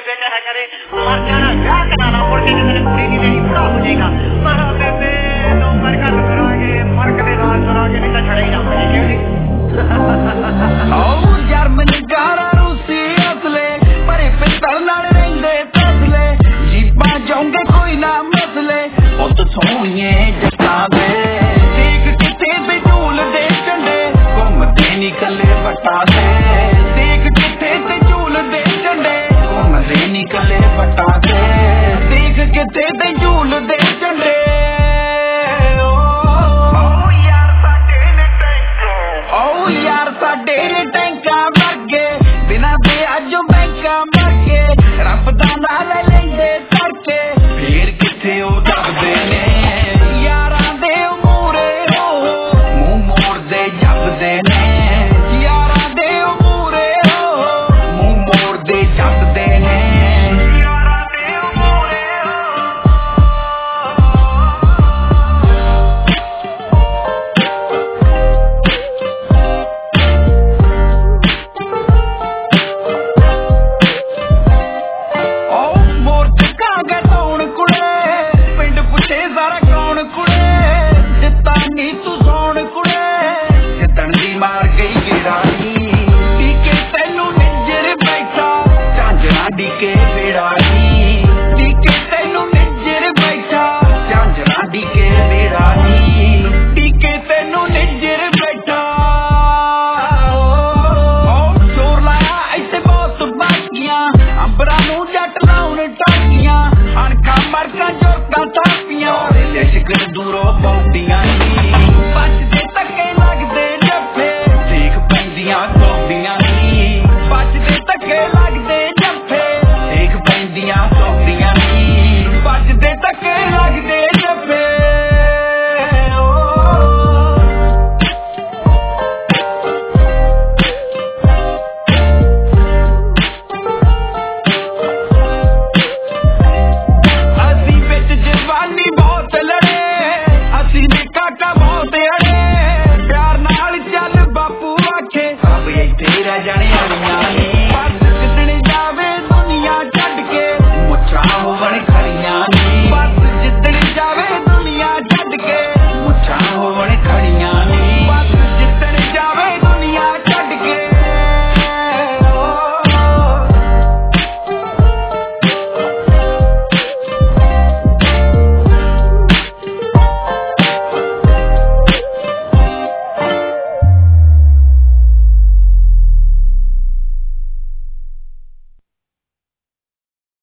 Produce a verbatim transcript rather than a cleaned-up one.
बेटा है करे मर जाना क्या कराना मुड़ के किसी ने पूरी नहीं देनी बुरा हो जाएगा मरा बेबे तो मर का करागे मर के राज करागे नहीं तो छड़े ही ना मुझे क्यों जी ओ जर्मनी गारा रूसी असले परे पिस्तल नाल रेंदे तसले जीपा जाऊंगे कोई ना मसले ओ तो सोनिए जटा दे देख किते पे झूल दे चंडे घूमदे निकले बटा दे देख किते पे झूल दे चंडे घूमदे निकले बटा दे देख किते पे झूल दे चंडे रब दा नाल लेंदे करके फिर किथे ओ दबदे ने यारां दे मूरे हो मुंह मोड़दे जपदे ने यारां दे मूरे हो मुंह मोड़दे जपदे ने यारां दे मूरे डीके बेड़ानी डीके तेनू निजर बैठा झांझरा डीके बेड़ानी डीके तेनू निजर बैठा जोर लाया ऐसे बहुत बाकियां अंबरा नू जट लाउन टाकियां अणखा मरका जोरका थापियां लिशक दूरों पौंदियां